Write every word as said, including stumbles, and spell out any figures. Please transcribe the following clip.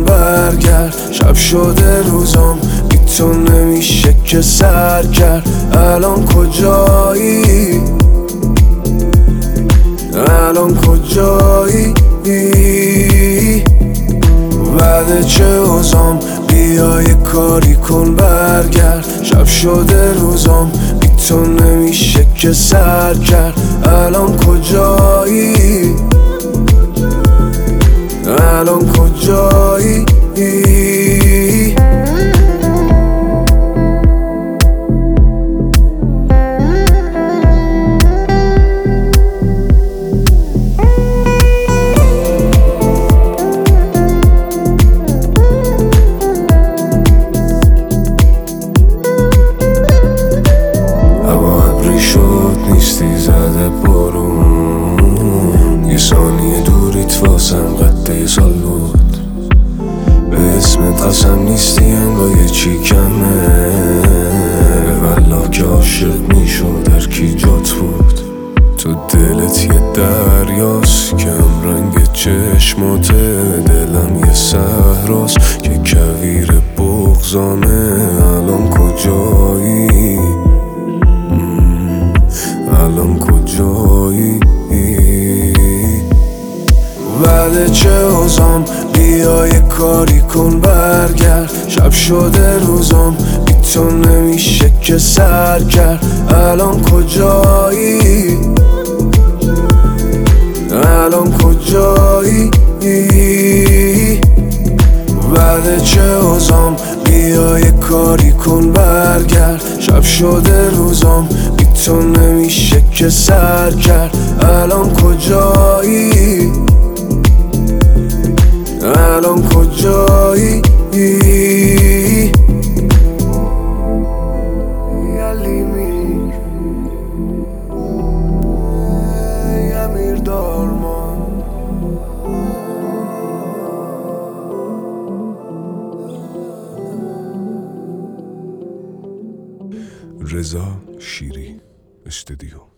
برگرد. شب شده روزام بی تو نمیشه که سر کرد. الان کجایی؟ الان کجایی؟ بعد چه اوزام بیا یه کاری کن برگرد. شب شده روزام بی تو نمیشه که سر کرد. الان کجایی؟ الان کجایی؟ نیستی زده بارون، یه ثانیه دوریت واسم قد سال بود. به اسمت قسم نیستی انگاه چی کمه، والله که عاشق میشد هر کی جات بود. تو دلت یه دریاست که هم رنگ چشمات، دلم یه صحراست که کویر بغضامه. الان کجایی؟ الان کجایی؟ بعد چه اوزام بیا یه کاری کن برگرد. شب شده روزام بی تو نمیشه که سر کرد. الان کجایی؟ الان کجایی؟ بعد چه اوزام بیا یه کاری کن برگرد. شب شده روزام بی تو نمیشه که سر کرد. الان کجایی؟ الان کجایی؟ یلیمی امیر دارمان. رضا شیری استودیو.